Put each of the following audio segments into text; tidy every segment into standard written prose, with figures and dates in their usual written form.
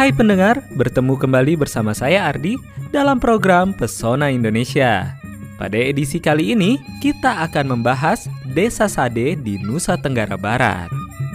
Hai pendengar, bertemu kembali bersama saya Ardi dalam program Pesona Indonesia. Pada edisi kali ini, kita akan membahas Desa Sade di Nusa Tenggara Barat.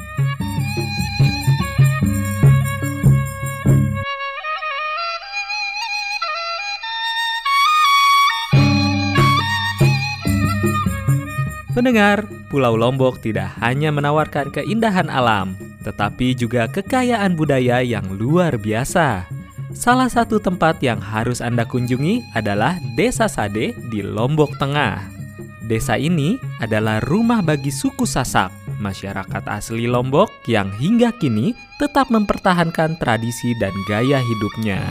Pendengar, Pulau Lombok tidak hanya menawarkan keindahan alam, tetapi juga kekayaan budaya yang luar biasa. Salah satu tempat yang harus Anda kunjungi adalah Desa Sade di Lombok Tengah. Desa ini adalah rumah bagi suku Sasak, masyarakat asli Lombok yang hingga kini tetap mempertahankan tradisi dan gaya hidupnya.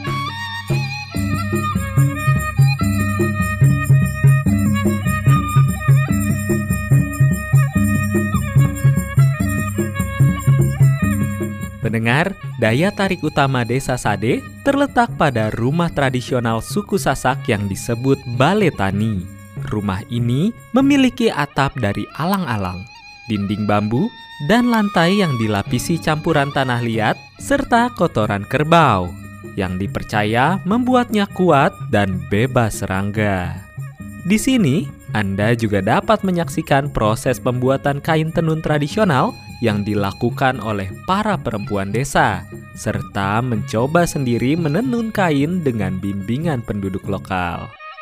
Pendengar, daya tarik utama Desa Sade terletak pada rumah tradisional suku Sasak yang disebut Balai Tani. Rumah ini memiliki atap dari alang-alang, dinding bambu, dan lantai yang dilapisi campuran tanah liat serta kotoran kerbau, yang dipercaya membuatnya kuat dan bebas serangga. Di sini, Anda juga dapat menyaksikan proses pembuatan kain tenun tradisional yang dilakukan oleh para perempuan desa, serta mencoba sendiri menenun kain dengan bimbingan penduduk lokal.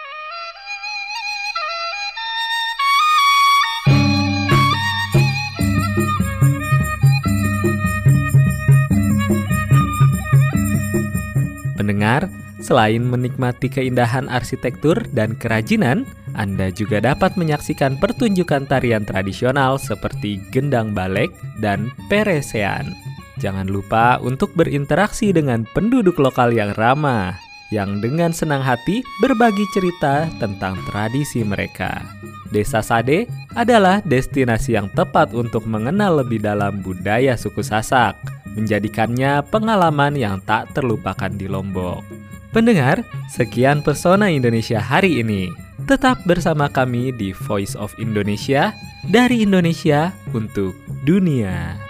Pendengar, selain menikmati keindahan arsitektur dan kerajinan, Anda juga dapat menyaksikan pertunjukan tarian tradisional seperti gendang balek dan peresean. Jangan lupa untuk berinteraksi dengan penduduk lokal yang ramah, yang dengan senang hati berbagi cerita tentang tradisi mereka. Desa Sade adalah destinasi yang tepat untuk mengenal lebih dalam budaya suku Sasak, menjadikannya pengalaman yang tak terlupakan di Lombok. Pendengar, sekian Pesona Indonesia hari ini. Tetap bersama kami di Voice of Indonesia, dari Indonesia untuk dunia.